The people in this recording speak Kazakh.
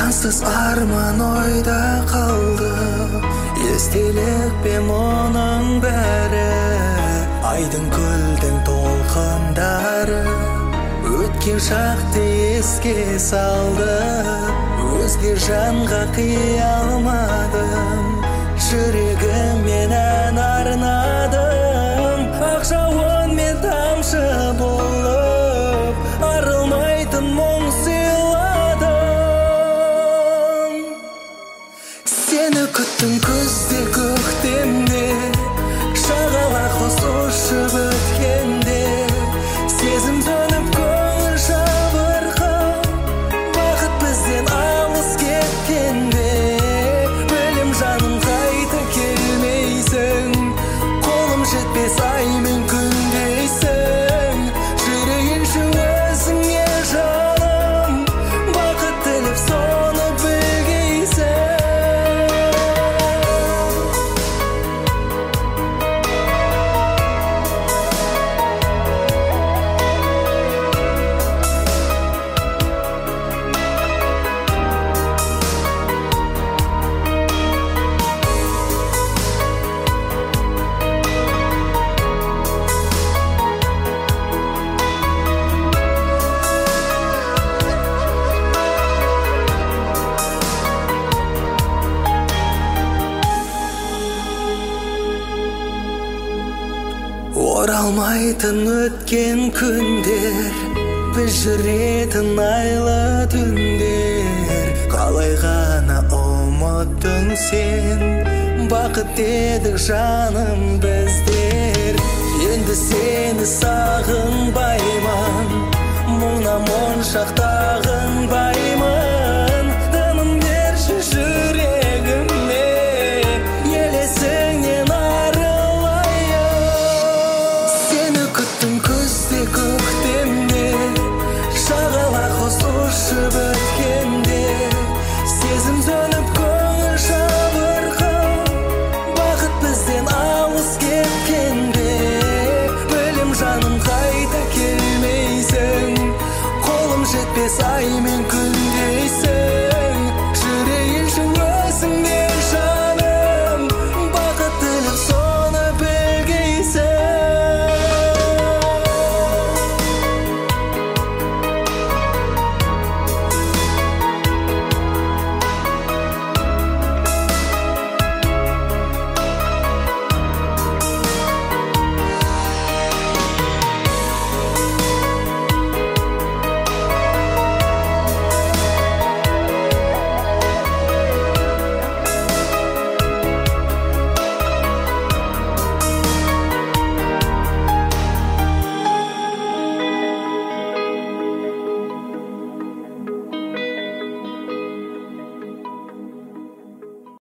сансыз арман ойда қалды, естелік пе мұның бәрі, айдың көлдің толқындары өткен шақты еске салды. Өзге жанға қия алмадым, жүрегіммен ән арнадым. Ақ жауынмен тамшы болып арылмайтын мұң сыйладым. Сені күттім күзде көктемде, шағала құс ұшып өткенде, сезім сөніп көңіл жабырқап, бақыт бізден алыс кеткенде. Білем жаным қайта келмейсің, қолым жетпес ай мен күндейсің. Жүрейінші өзіңе жаным, бақыт тіліп соны білгейсің. Оралмайтын өткен күндер, біз жүретін айлы түндер. Қалай ғана ұмыттың сен, бақыт едік жаным біздер. Енді сені сағынбаймын, мұңнан моншақта